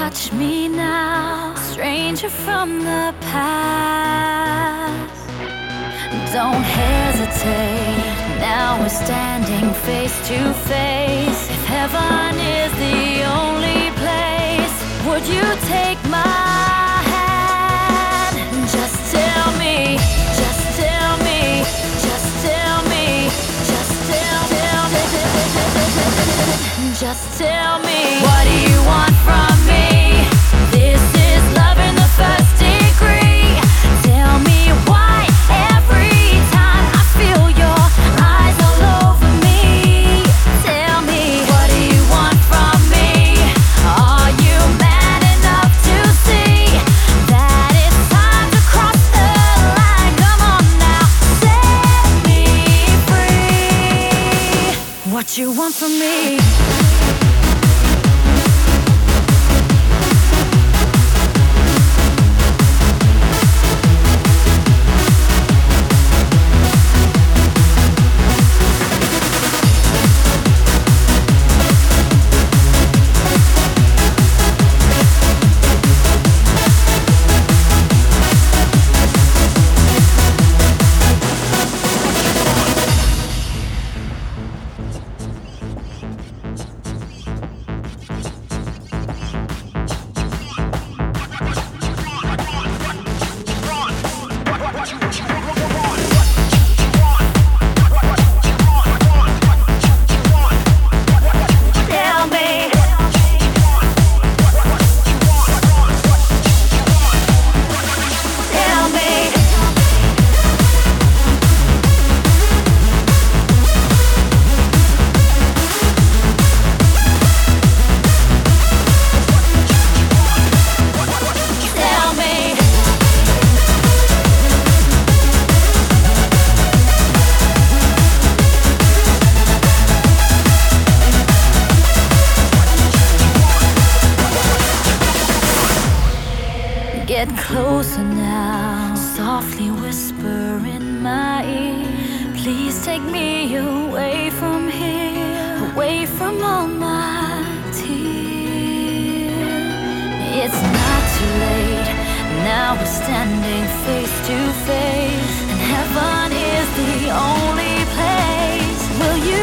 Watch me now, stranger from the past. Don't hesitate, now we're standing face to face. If heaven is the only place, would you take my hand? Just tell me, just tell me, just tell me, just tell me, just tell me. What do you want from me? This is love in the first degree. Tell me why every time I feel your eyes all over me. Tell me, what do you want from me? Are you man enough to see that it's time to cross the line? Come on now, set me free. What you want from me? Get closer now, softly whisper in my ear. Please take me away from here, away from all my tears. It's not too late, now we're standing face to face, and heaven is the only place. Will you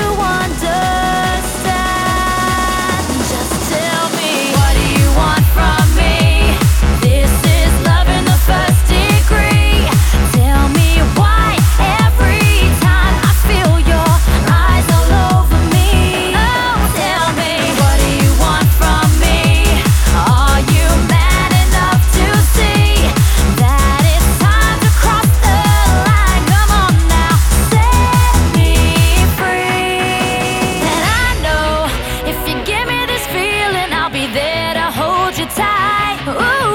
understand? Just tell me, what do you want from me? This is love in the first degree. Tell me why every time I feel your eyes all over me. Oh, tell me, what do you want from me? Are you man enough to see that it's time to cross the line? Come on now, set me free. And I know if you give me this feeling, I'll be there to hold you tight. Ooh.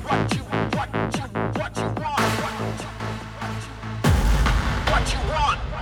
What you want?